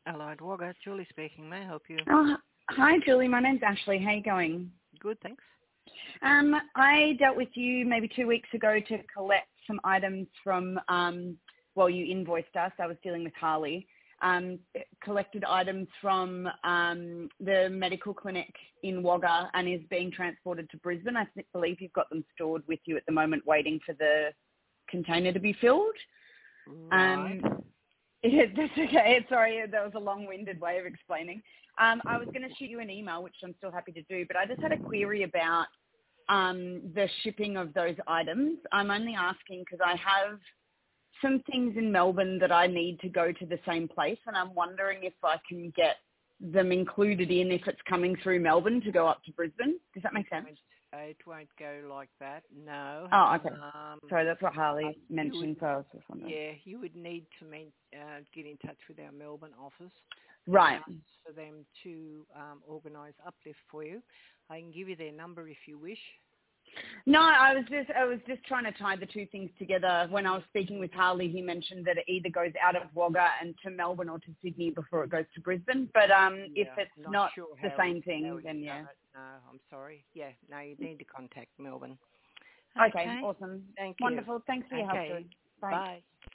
Allied Wagga, Julie speaking. May I help you? Oh, hi, Julie. My name's Ashley. How you going? Good, thanks. I dealt with you maybe 2 weeks ago to collect some items from, you invoiced us. I was dealing with Harley. Collected items from the medical clinic in Wagga and is being transported to Brisbane. I believe you've got them stored with you at the moment waiting for the container to be filled. Right. Yeah, that's okay. Sorry, that was a long-winded way of explaining. I was going to shoot you an email, which I'm still happy to do, but I just had a query about the shipping of those items. I'm only asking because I have some things in Melbourne that I need to go to the same place, and I'm wondering if I can get them included in if it's coming through Melbourne to go up to Brisbane. Does that make sense? It won't go like that, no. Oh, okay. Sorry, that's what Harley mentioned, so I was just wondering. Yeah, you would need to get in touch with our Melbourne office. Right. For them to organise uplift for you. I can give you their number if you wish. No, I was just trying to tie the two things together. When I was speaking with Harley, he mentioned that it either goes out of Wagga and to Melbourne or to Sydney before it goes to Brisbane. But if it's not sure the same thing, then yeah. No, I'm sorry. Yeah, no, you need to contact Melbourne. Okay, awesome. Thank you. Wonderful. Thanks for your help, Joy. Bye. Bye.